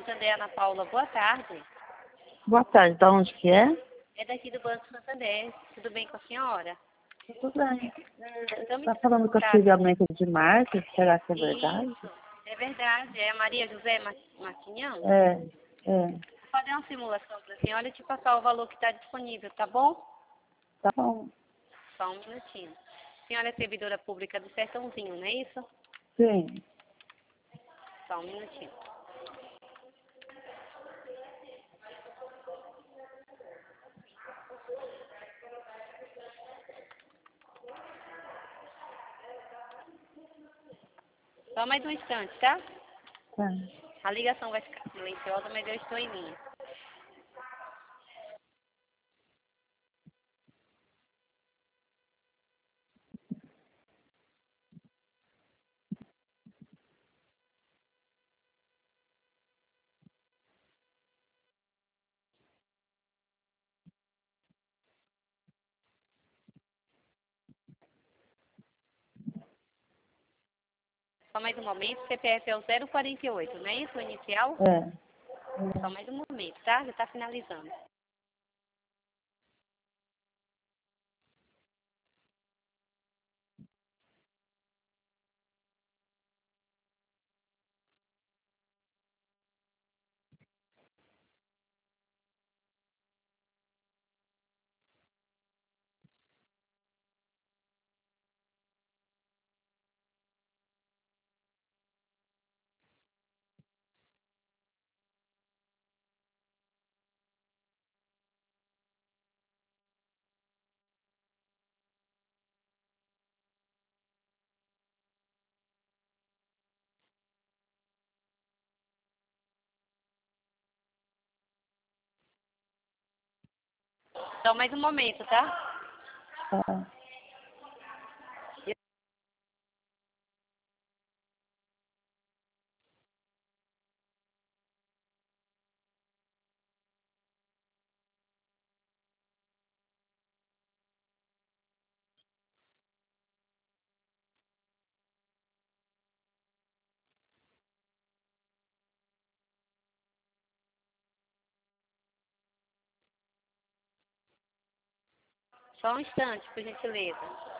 Santander, Ana Paula. Boa tarde. Boa tarde, de onde que é? É daqui do Banco Santander. Tudo bem com a senhora? Tudo bem. Estamos Tá falando que eu pra- tive aumento de marca, será que é verdade? Isso, é verdade. É a Maria José Martinhão. É. Vou fazer uma simulação para a senhora e te passar o valor que está disponível, tá bom? Tá bom. Só um minutinho. A senhora é servidora pública do Sertãozinho, não é isso? Sim. Só um minutinho. Só mais um instante, tá? Tá. A ligação vai ficar silenciosa, mas eu estou em linha. Só mais um momento. CPF é o 048, não é isso? O inicial? É. Só mais um momento, tá? Já está finalizando. Só mais um momento, tá? Tá. Só um instante, por gentileza.